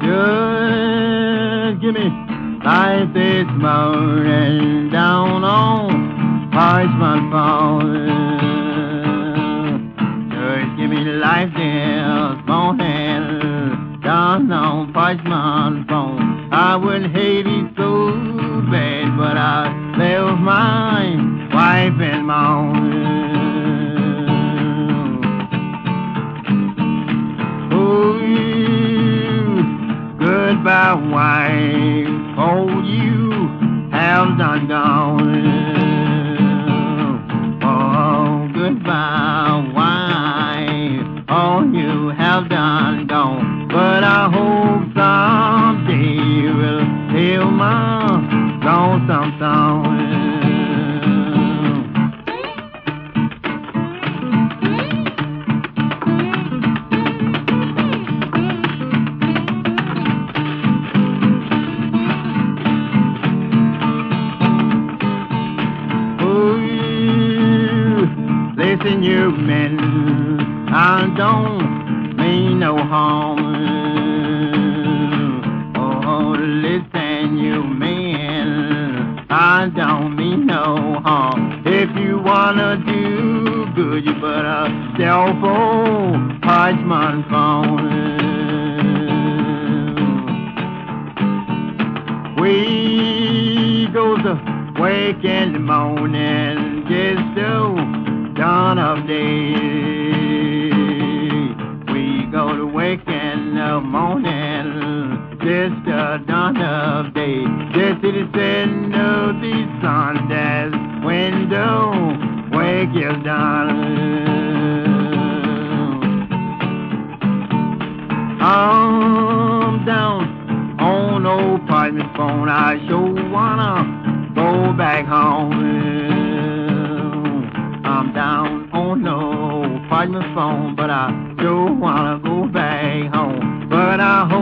Just give me life this morning down on Parchment Phone. Just give me life this morning down on Parchment Phone. I wouldn't hate it so bad, but I left my wife and mom. Goodbye, wife, all you have done gone. Oh, goodbye, wife, all you have done gone. But I hope someday you will hear my lonesome song. Listen, you men, I don't mean no harm. Oh, listen, you men, I don't mean no harm. If you wanna do good, you better sell for Parchment Phone. We go to wake in the morning, just so dawn of day. We go to wake in the morning, just the dawn of day. Just to the setting of the sun, that's window, wake your darling. I'm down on old Parchment Phone, I sure wanna go back home. I'm down on no Parchment Phone, but I sure wanna go back home. But I hope